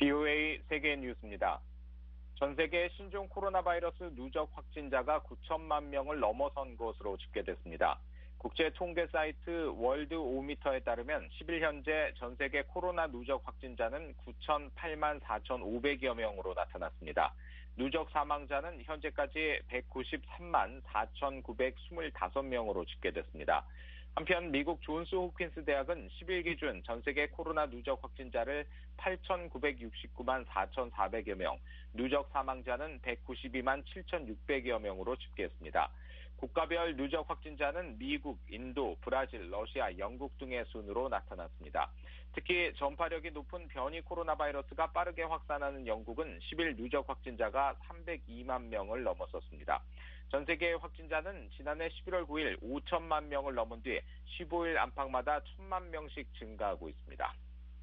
BOA 세계 뉴스입니다. 전 세계 신종 코로나 바이러스 누적 확진자가 9천만 명을 넘어선 것으로 집계됐습니다. 국제 통계 사이트 월드오미터에 따르면 10일 현재 전 세계 코로나 누적 확진자는 9,008만 4,500여 명으로 나타났습니다. 누적 사망자는 현재까지 193만 4,925명으로 집계됐습니다. 한편 미국 존스 홉킨스 대학은 10일 기준 전 세계 코로나 누적 확진자를 8,969만 4,400여 명, 누적 사망자는 192만 7,600여 명으로 집계했습니다. 국가별 누적 확진자는 미국, 인도, 브라질, 러시아, 영국 등의 순으로 나타났습니다. 특히 전파력이 높은 변이 코로나 바이러스가 빠르게 확산하는 영국은 10일 누적 확진자가 302만 명을 넘어섰습니다. 전 세계 확진자는 지난해 11월 9일 5천만 명을 넘은 뒤 15일 안팎마다 1,000만 명씩 증가하고 있습니다.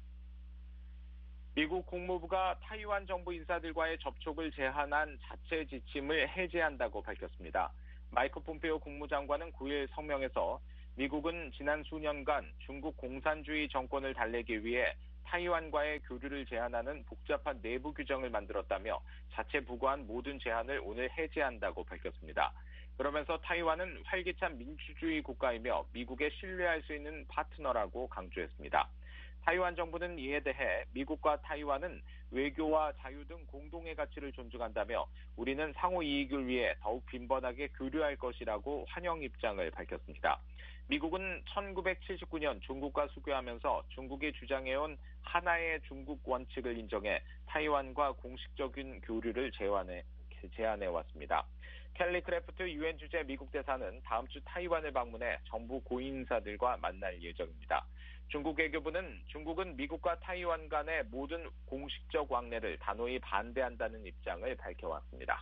미국 국무부가 타이완 정부 인사들과의 접촉을 제한한 자체 지침을 해제한다고 밝혔습니다. 마이크 폼페오 국무장관은 9일 성명에서 미국은 지난 수년간 중국 공산주의 정권을 달래기 위해 타이완과의 교류를 제한하는 복잡한 내부 규정을 만들었다며 자체 부과한 모든 제한을 오늘 해제한다고 밝혔습니다. 그러면서 타이완은 활기찬 민주주의 국가이며 미국에 신뢰할 수 있는 파트너라고 강조했습니다. 타이완 정부는 이에 대해 미국과 타이완은 외교와 자유 등 공동의 가치를 존중한다며 우리는 상호 이익을 위해 더욱 빈번하게 교류할 것이라고 환영 입장을 밝혔습니다. 미국은 1979년 중국과 수교하면서 중국이 주장해온 하나의 중국 원칙을 인정해 타이완과 공식적인 교류를 제안해 왔습니다. 켈리 크래프트 유엔 주재 미국 대사는 다음 주 타이완을 방문해 정부 고위인사들과 만날 예정입니다. 중국 외교부는 중국은 미국과 타이완 간의 모든 공식적 왕래를 단호히 반대한다는 입장을 밝혀왔습니다.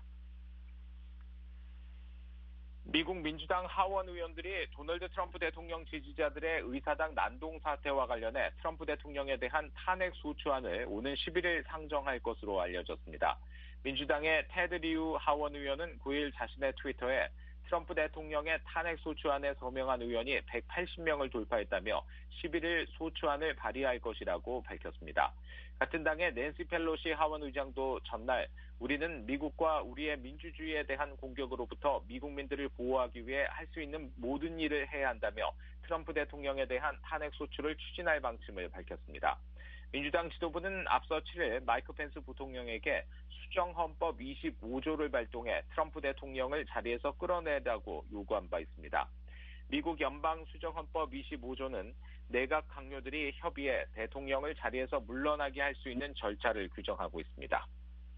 미국 민주당 하원 의원들이 도널드 트럼프 대통령 지지자들의 의사당 난동 사태와 관련해 트럼프 대통령에 대한 탄핵 소추안을 오는 11일 상정할 것으로 알려졌습니다. 민주당의 테드 리우 하원 의원은 9일 자신의 트위터에 트럼프 대통령의 탄핵 소추안에 서명한 의원이 180명을 돌파했다며 11일 소추안을 발의할 것이라고 밝혔습니다. 같은 당의 낸시 펠로시 하원 의장도 전날 우리는 미국과 우리의 민주주의에 대한 공격으로부터 미국민들을 보호하기 위해 할 수 있는 모든 일을 해야 한다며 트럼프 대통령에 대한 탄핵 소추를 추진할 방침을 밝혔습니다. 민주당 지도부는 앞서 7일 마이크 펜스 부통령에게 수정헌법 25조를 발동해 트럼프 대통령을 자리에서 끌어내라고 요구한 바 있습니다. 미국 연방수정헌법 25조는 내각 강요들이 협의해 대통령을 자리에서 물러나게 할 수 있는 절차를 규정하고 있습니다.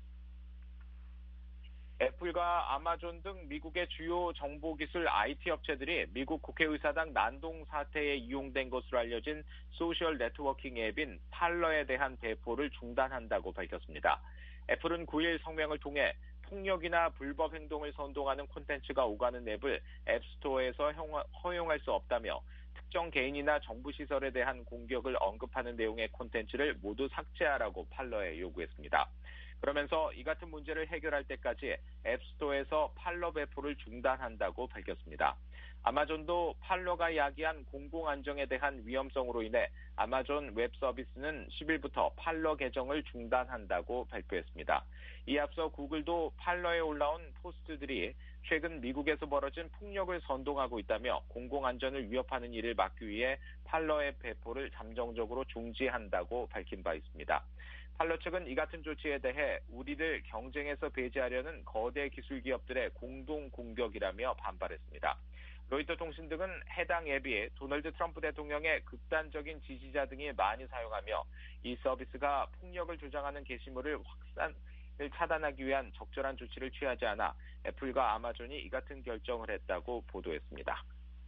애플과 아마존 등 미국의 주요 정보기술 IT 업체들이 미국 국회의사당 난동 사태에 이용된 것으로 알려진 소셜 네트워킹 앱인 팔러에 대한 배포를 중단한다고 밝혔습니다. 애플은 9일 성명을 통해 폭력이나 불법 행동을 선동하는 콘텐츠가 오가는 앱을 앱스토어에서 허용할 수 없다며 특정 개인이나 정부 시설에 대한 공격을 언급하는 내용의 콘텐츠를 모두 삭제하라고 팔러에 요구했습니다. 그러면서 이 같은 문제를 해결할 때까지 앱스토어에서 팔러 배포를 중단한다고 밝혔습니다. 아마존도 팔러가 야기한 공공안정에 대한 위험성으로 인해 아마존 웹 서비스는 10일부터 팔러 계정을 중단한다고 발표했습니다. 이에 앞서 구글도 팔러에 올라온 포스트들이 최근 미국에서 벌어진 폭력을 선동하고 있다며 공공안전을 위협하는 일을 막기 위해 팔러의 배포를 잠정적으로 중지한다고 밝힌 바 있습니다. 팔러 측은 이 같은 조치에 대해 우리를 경쟁에서 배제하려는 거대 기술 기업들의 공동 공격이라며 반발했습니다. 로이터 통신 등은 해당 앱이 도널드 트럼프 대통령의 극단적인 지지자 등이 많이 사용하며 이 서비스가 폭력을 조장하는 게시물을 확산을 차단하기 위한 적절한 조치를 취하지 않아 애플과 아마존이 이 같은 결정을 했다고 보도했습니다.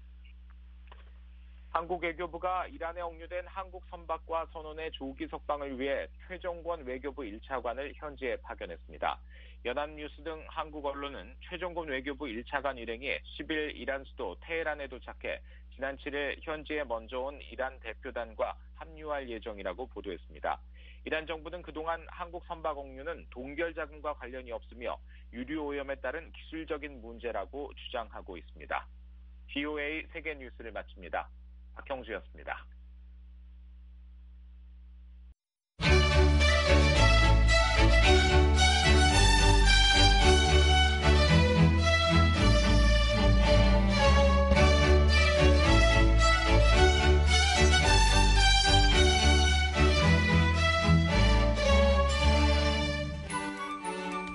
한국 외교부가 이란에 억류된 한국 선박과 선원의 조기 석방을 위해 최종권 외교부 1차관을 현지에 파견했습니다. 연합뉴스 등 한국 언론은 최종권 외교부 1차관 일행이 10일 이란 수도 테헤란에 도착해 지난 7일 현지에 먼저 온 이란 대표단과 합류할 예정이라고 보도했습니다. 이란 정부는 그동안 한국 선박 억류는 동결 자금과 관련이 없으며 유류 오염에 따른 기술적인 문제라고 주장하고 있습니다. BOA 세계 뉴스를 마칩니다. 박형주였습니다.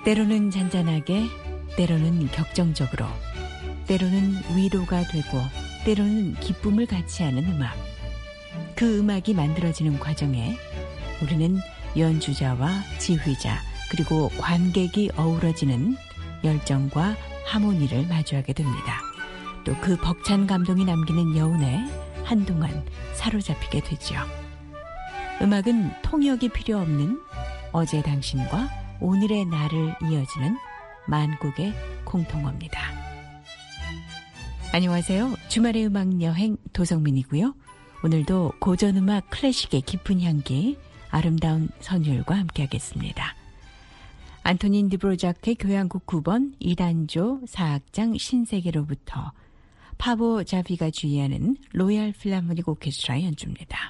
때로는 잔잔하게, 때로는 격정적으로, 때로는 위로가 되고 때로는 기쁨을 같이 하는 음악. 그 음악이 만들어지는 과정에 우리는 연주자와 지휘자 그리고 관객이 어우러지는 열정과 하모니를 마주하게 됩니다. 또 그 벅찬 감동이 남기는 여운에 한동안 사로잡히게 되죠. 음악은 통역이 필요 없는 어제 당신과 오늘의 나를 이어지는 만국의 공통어입니다. 안녕하세요. 주말의 음악 여행 도성민이고요. 오늘도 고전음악 클래식의 깊은 향기, 아름다운 선율과 함께하겠습니다. 안토닌 드보르자크의 교향곡 9번 2단조 4악장 신세계로부터 파보 자비가 주의하는 로얄 필하모닉 오케스트라의 연주입니다.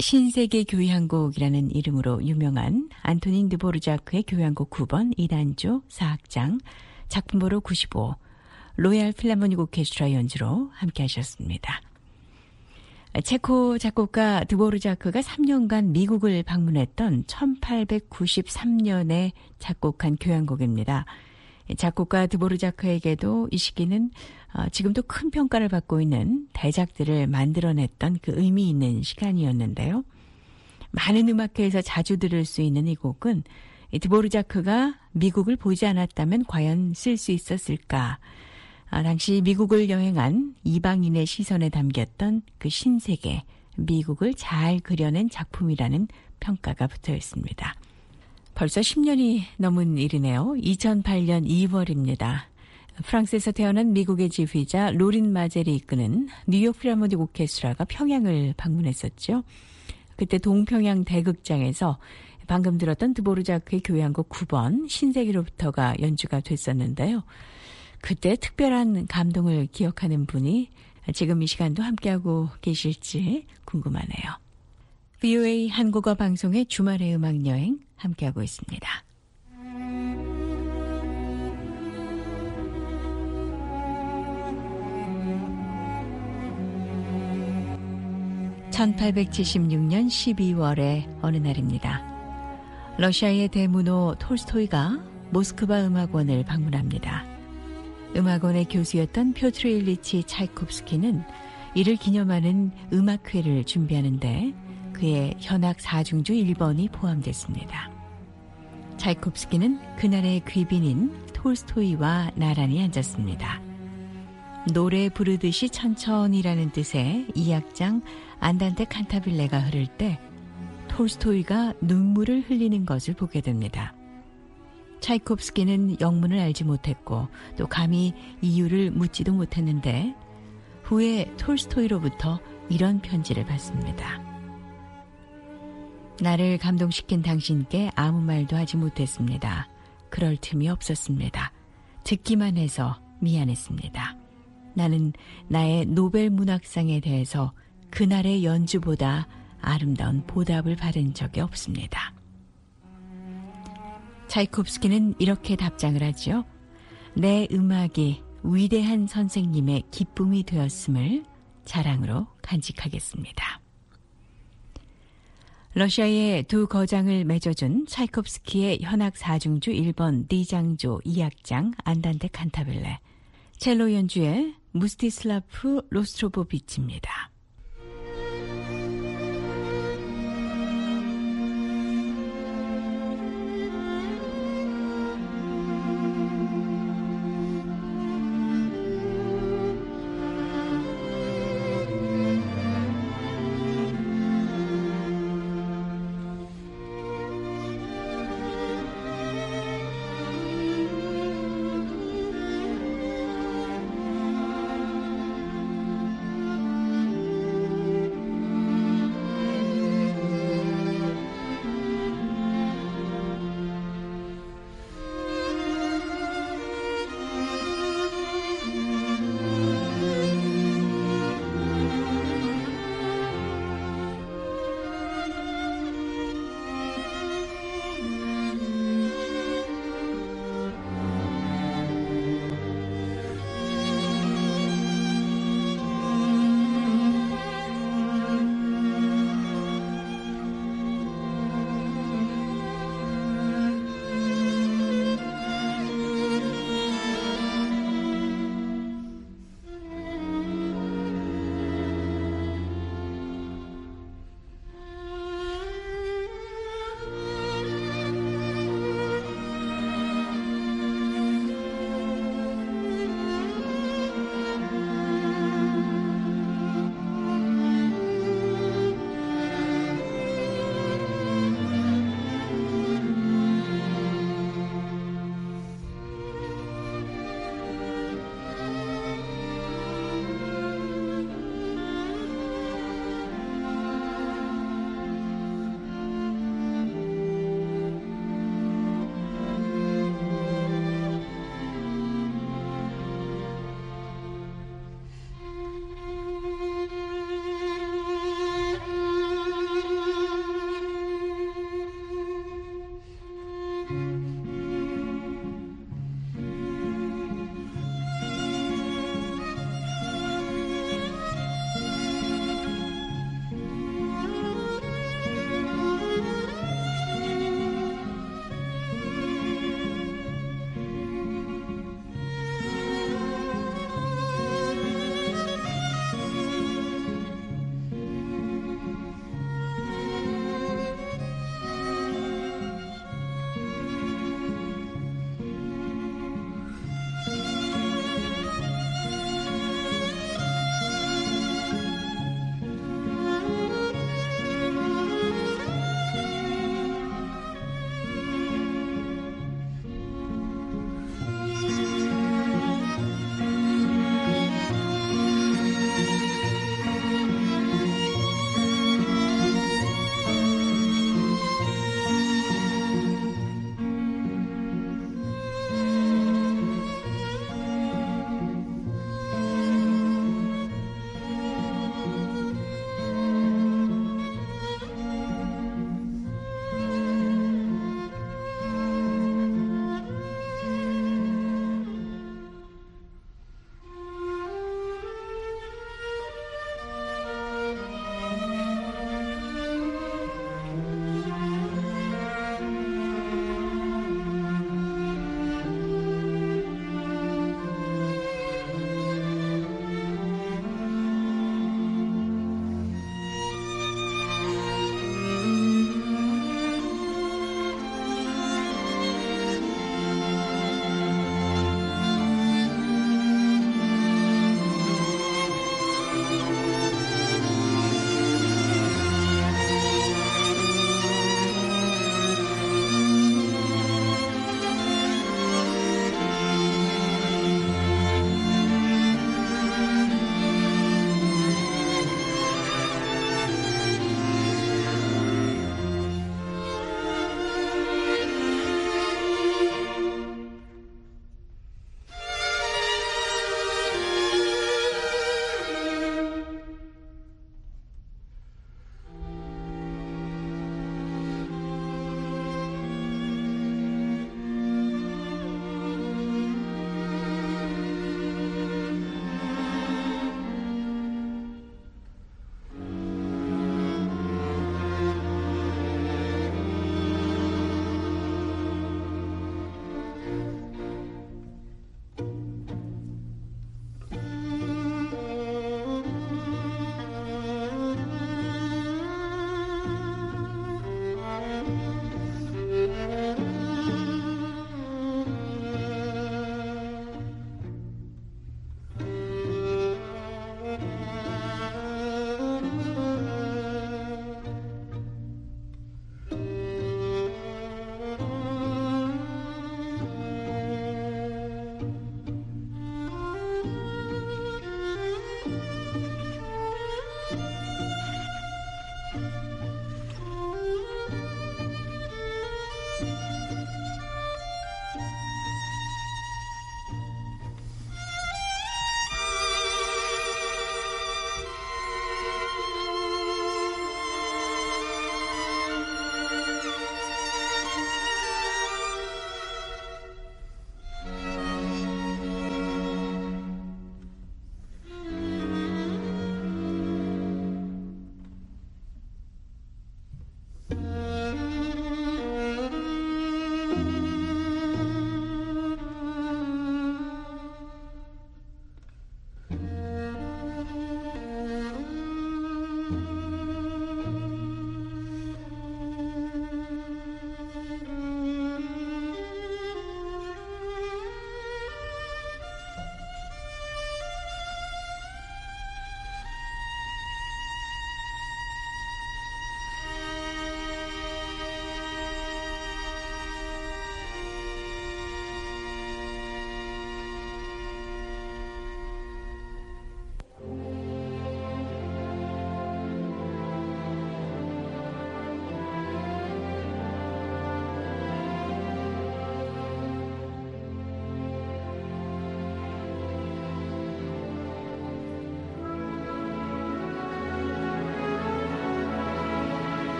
신세계 교향곡이라는 이름으로 유명한 안토닌 드보르자크의 교향곡 9번 2단조 4악장 작품번호 95 로얄 필하모닉 오케스트라 연주로 함께 하셨습니다. 체코 작곡가 드보르자크가 3년간 미국을 방문했던 1893년에 작곡한 교향곡입니다. 작곡가 드보르자크에게도 이 시기는 지금도 큰 평가를 받고 있는 대작들을 만들어냈던 그 의미 있는 시간이었는데요. 많은 음악회에서 자주 들을 수 있는 이 곡은 드보르자크가 미국을 보지 않았다면 과연 쓸 수 있었을까? 당시 미국을 여행한 이방인의 시선에 담겼던 그 신세계, 미국을 잘 그려낸 작품이라는 평가가 붙어 있습니다. 벌써 10년이 넘은 일이네요. 2008년 2월입니다. 프랑스에서 태어난 미국의 지휘자 로린 마젤이 이끄는 뉴욕 필하모닉 오케스트라가 평양을 방문했었죠. 그때 동평양 대극장에서 방금 들었던 드보르자크의 교향곡 9번 신세계로부터가 연주가 됐었는데요. 그때 특별한 감동을 기억하는 분이 지금 이 시간도 함께하고 계실지 궁금하네요. VOA 한국어 방송의 주말의 음악여행 함께하고 있습니다. 1876년 12월의 어느 날입니다. 러시아의 대문호 톨스토이가 모스크바 음악원을 방문합니다. 음악원의 교수였던 표트르 일리치 차이콥스키는 이를 기념하는 음악회를 준비하는데 그의 현악 4중주 1번이 포함됐습니다. 차이콥스키는 그날의 귀빈인 톨스토이와 나란히 앉았습니다. 노래 부르듯이 천천히라는 뜻의 2악장 안단테 칸타빌레가 흐를 때 톨스토이가 눈물을 흘리는 것을 보게 됩니다. 차이콥스키는 영문을 알지 못했고 또 감히 이유를 묻지도 못했는데 후에 톨스토이로부터 이런 편지를 받습니다. 나를 감동시킨 당신께 아무 말도 하지 못했습니다. 그럴 틈이 없었습니다. 듣기만 해서 미안했습니다. 나는 나의 노벨 문학상에 대해서 그날의 연주보다 아름다운 보답을 받은 적이 없습니다. 차이콥스키는 이렇게 답장을 하죠. 내 음악이 위대한 선생님의 기쁨이 되었음을 자랑으로 간직하겠습니다. 러시아의 두 거장을 맺어준 차이콥스키의 현악 4중주 1번 D장조 2악장 안단테 칸타빌레 첼로 연주의 무스티슬라프 로스트로보비치입니다.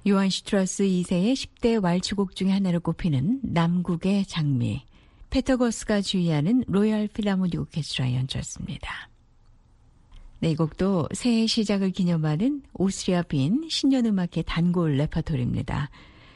요한 슈트라우스 2세의 10대 왈츠곡 중에 하나로 꼽히는 남국의 장미, 페터거스가 주의하는 로열 필하모닉 오케스트라 연주였습니다. 네, 이 곡도 새해 시작을 기념하는 오스트리아 빈 신년음악회 단골 레퍼토리입니다.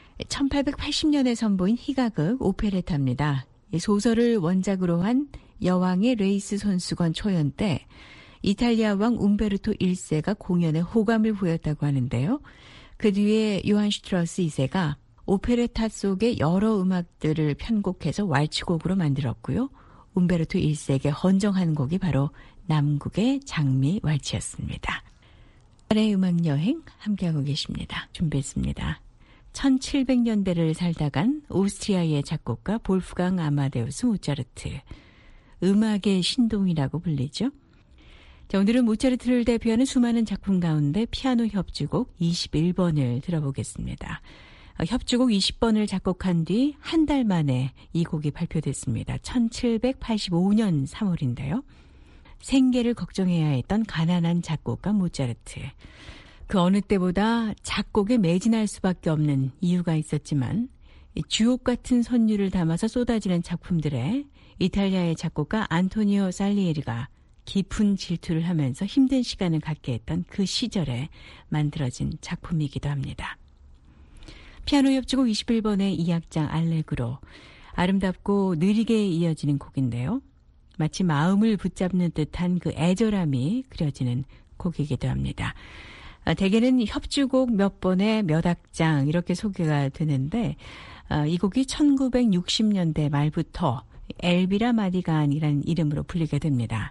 1880년에 선보인 희가극 오페레타입니다. 소설을 원작으로 한 여왕의 레이스 손수건 초연 때 이탈리아 왕 움베르토 1세가 공연에 호감을 보였다고 하는데요. 그 뒤에 요한 슈트라우스 2세가 오페레타 속의 여러 음악들을 편곡해서 왈츠곡으로 만들었고요. 움베르토 1세에게 헌정한 곡이 바로 남국의 장미 왈츠였습니다. 오늘의 음악여행 함께하고 계십니다. 준비했습니다. 1700년대를 살다 간 오스트리아의 작곡가 볼프강 아마데우스 모차르트. 음악의 신동이라고 불리죠. 자, 오늘은 모차르트를 대표하는 수많은 작품 가운데 피아노 협주곡 21번을 들어보겠습니다. 협주곡 20번을 작곡한 뒤 한 달 만에 이 곡이 발표됐습니다. 1785년 3월인데요. 생계를 걱정해야 했던 가난한 작곡가 모차르트. 그 어느 때보다 작곡에 매진할 수밖에 없는 이유가 있었지만 주옥 같은 선율을 담아서 쏟아지는 작품들에 이탈리아의 작곡가 안토니오 살리에리가 깊은 질투를 하면서 힘든 시간을 갖게 했던 그 시절에 만들어진 작품이기도 합니다. 피아노 협주곡 21번의 2악장 알레그로, 아름답고 느리게 이어지는 곡인데요. 마치 마음을 붙잡는 듯한 그 애절함이 그려지는 곡이기도 합니다. 대개는 협주곡 몇 번에 몇 악장 이렇게 소개가 되는데 이 곡이 1960년대 말부터 엘비라 마디간이라는 이름으로 불리게 됩니다.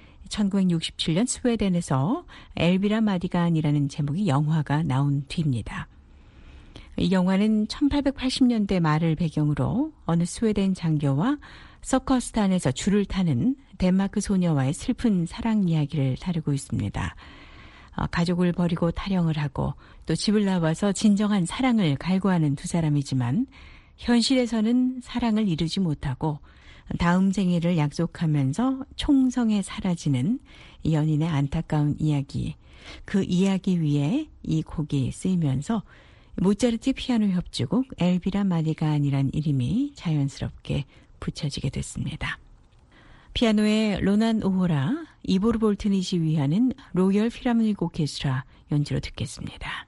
1967년 스웨덴에서 엘비라 마디간이라는 제목의 영화가 나온 뒤입니다. 이 영화는 1880년대 말을 배경으로 어느 스웨덴 장교와 서커스단에서 줄을 타는 덴마크 소녀와의 슬픈 사랑 이야기를 다루고 있습니다. 가족을 버리고 탈영을 하고 또 집을 나와서 진정한 사랑을 갈구하는 두 사람이지만 현실에서는 사랑을 이루지 못하고 다음 생애를 약속하면서 총성에 사라지는 연인의 안타까운 이야기. 그 이야기 위에 이 곡이 쓰이면서 모차르트 피아노 협주곡 엘비라 마디간이란 이름이 자연스럽게 붙여지게 됐습니다. 피아노의 로난 오호라, 이보르 볼튼이 지휘하는 로열 필하모닉 오케스트라 연주로 듣겠습니다.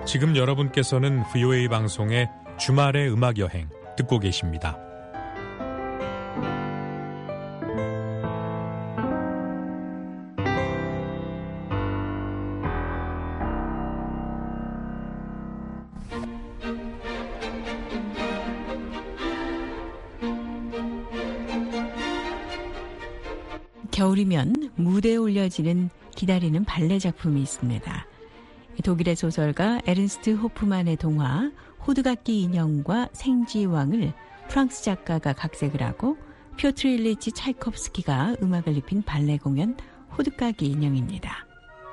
지금 여러분께서는 VOA 방송의 주말의 음악여행 듣고 계십니다. 겨울이면 무대에 올려지는 기다리는 발레 작품이 있습니다. 독일의 소설가 에른스트 호프만의 동화 호두각기 인형과 생쥐왕을 프랑스 작가가 각색을 하고 피오트르 일리치 차이콥스키가 음악을 입힌 발레 공연 호두각기 인형입니다.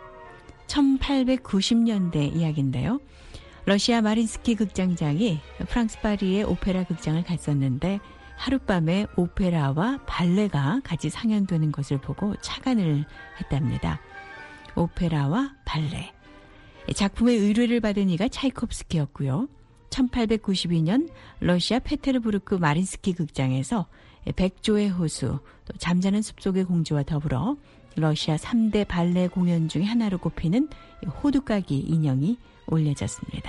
1890년대 이야기인데요. 러시아 마린스키 극장장이 프랑스 파리의 오페라 극장을 갔었는데 하룻밤에 오페라와 발레가 같이 상연되는 것을 보고 착안을 했답니다. 오페라와 발레. 작품의 의뢰를 받은 이가 차이콥스키였고요. 1892년 러시아 페테르부르크 마린스키 극장에서 백조의 호수, 또 잠자는 숲속의 공주와 더불어 러시아 3대 발레 공연 중에 하나로 꼽히는 호두까기 인형이 올려졌습니다.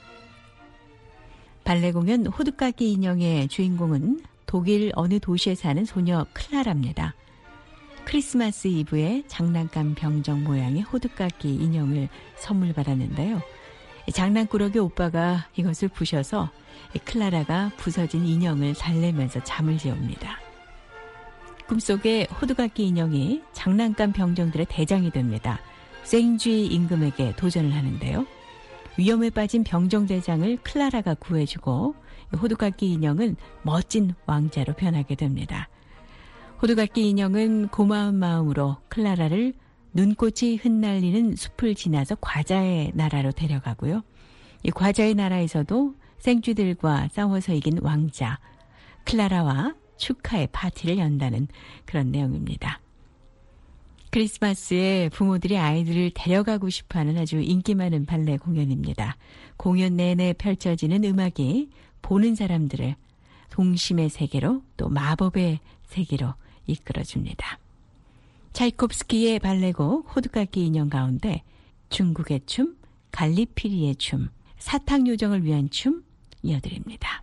발레 공연 호두까기 인형의 주인공은 독일 어느 도시에 사는 소녀 클라라입니다. 크리스마스 이브에 장난감 병정 모양의 호두까기 인형을 선물 받았는데요. 장난꾸러기 오빠가 이것을 부셔서 클라라가 부서진 인형을 달래면서 잠을 재웁니다. 꿈속에 호두까기 인형이 장난감 병정들의 대장이 됩니다. 생쥐 임금에게 도전을 하는데요. 위험에 빠진 병정대장을 클라라가 구해주고 호두까기 인형은 멋진 왕자로 변하게 됩니다. 호두까기 인형은 고마운 마음으로 클라라를 눈꽃이 흩날리는 숲을 지나서 과자의 나라로 데려가고요. 이 과자의 나라에서도 생쥐들과 싸워서 이긴 왕자 클라라와 축하의 파티를 연다는 그런 내용입니다. 크리스마스에 부모들이 아이들을 데려가고 싶어하는 아주 인기 많은 발레 공연입니다. 공연 내내 펼쳐지는 음악이 보는 사람들을 동심의 세계로 또 마법의 세계로 이끌어줍니다. 차이콥스키의 발레곡 호두까기 인형 가운데 중국의 춤, 갈리피리의 춤, 사탕요정을 위한 춤 이어드립니다.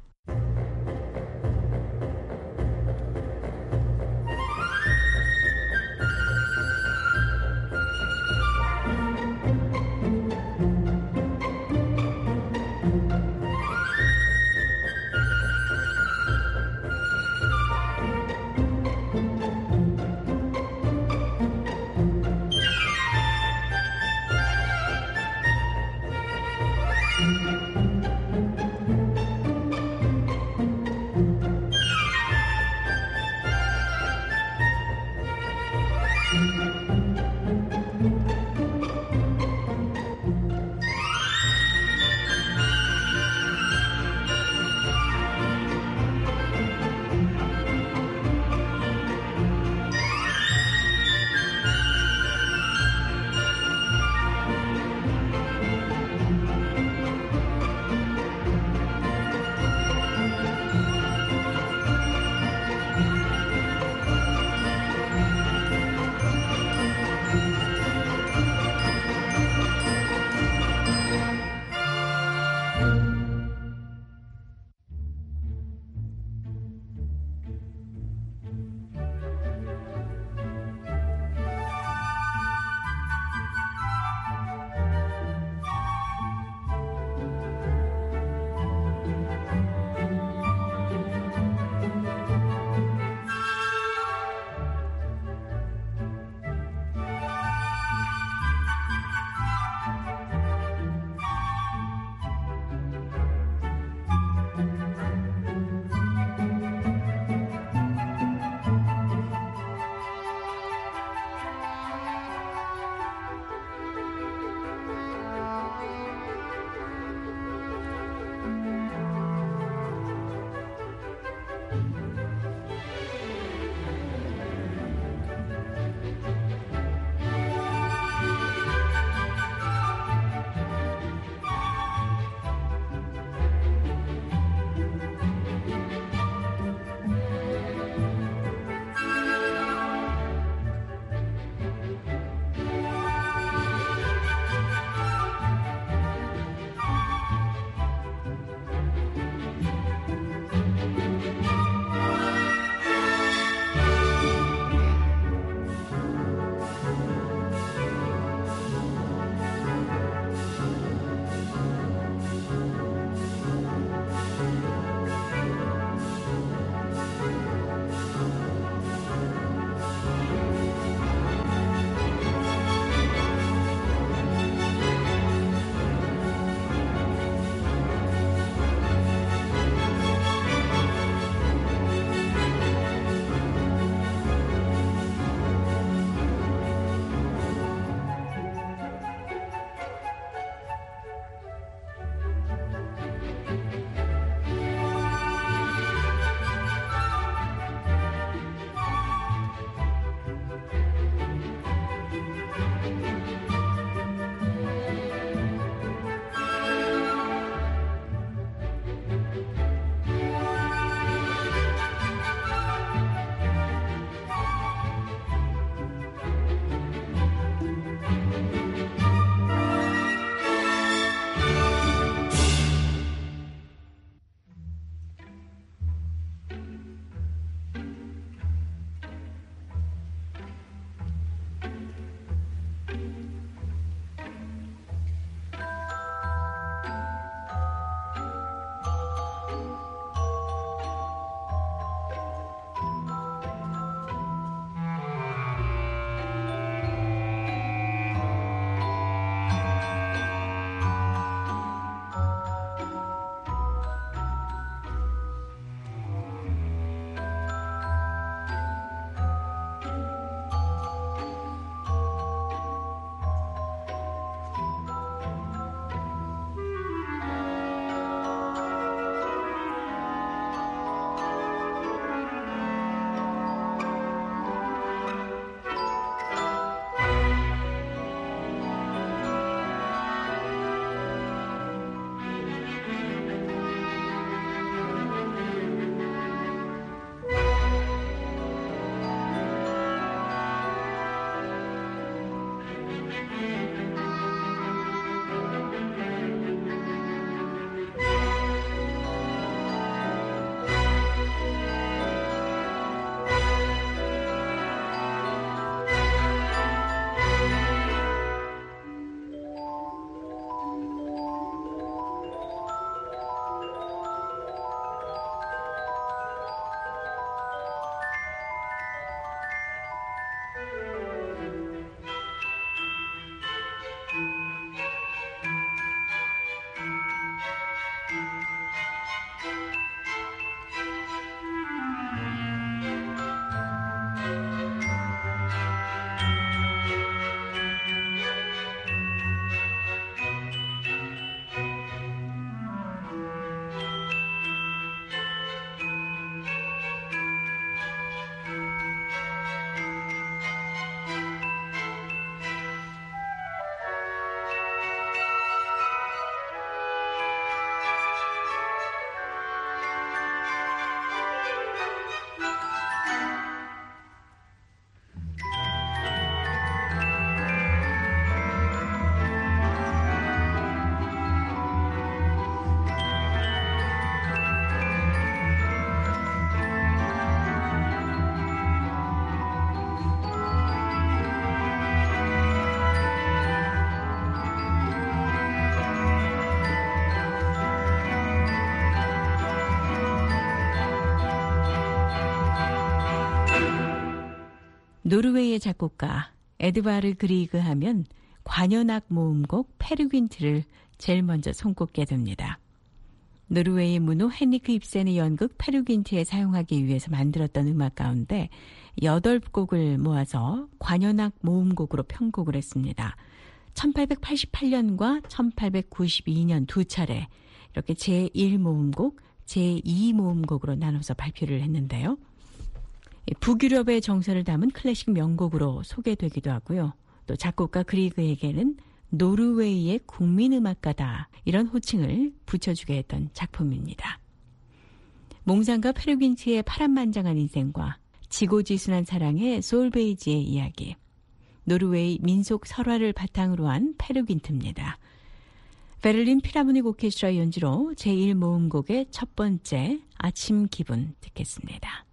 노르웨이의 작곡가 에드바르 그리그 하면 관현악 모음곡 페르귄트를 제일 먼저 손꼽게 됩니다. 노르웨이 문호 헤니크 입센의 연극 페르귄트에 사용하기 위해서 만들었던 음악 가운데 8곡을 모아서 관현악 모음곡으로 편곡을 했습니다. 1888년과 1892년 두 차례 이렇게 제1모음곡, 제2모음곡으로 나눠서 발표를 했는데요. 북유럽의 정서를 담은 클래식 명곡으로 소개되기도 하고요. 또 작곡가 그리그에게는 노르웨이의 국민음악가다 이런 호칭을 붙여주게 했던 작품입니다. 몽상가 페르귄트의 파란만장한 인생과 지고지순한 사랑의 솔베이지의 이야기, 노르웨이 민속 설화를 바탕으로 한 페르귄트입니다. 베를린 필하모닉 오케스트라 연주로 제1모음곡의 첫 번째 아침 기분 듣겠습니다.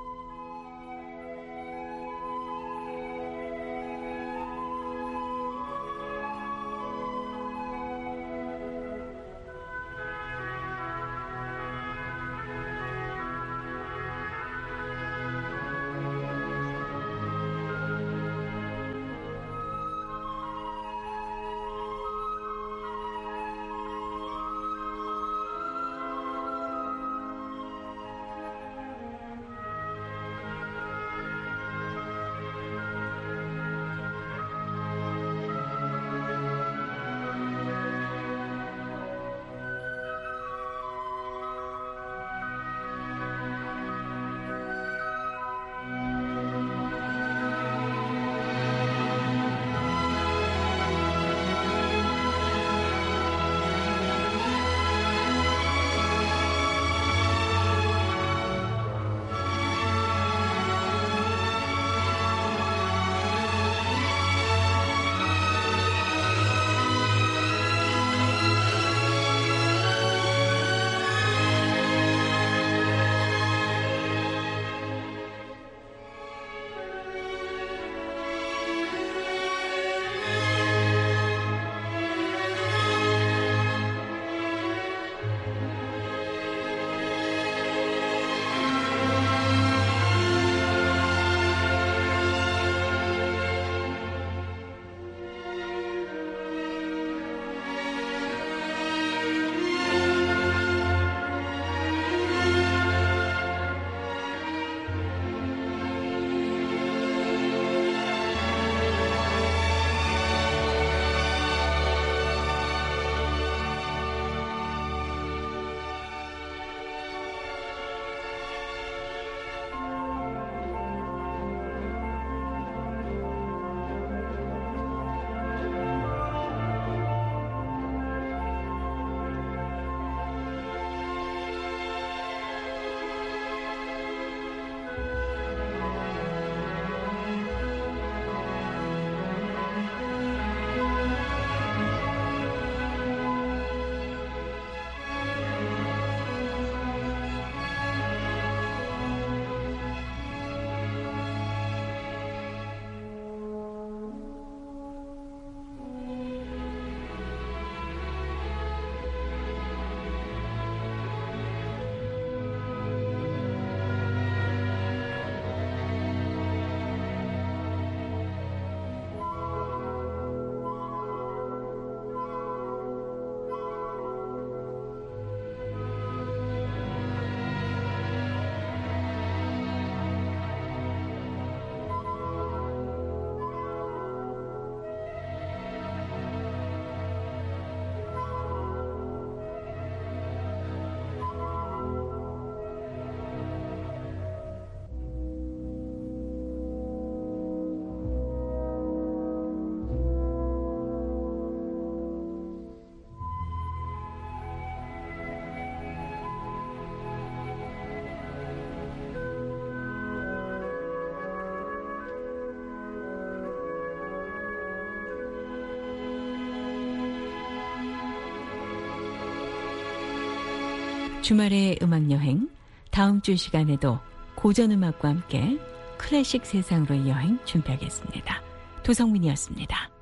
주말의 음악여행, 다음 주 시간에도 고전음악과 함께 클래식 세상으로의 여행 준비하겠습니다. 도성민이었습니다.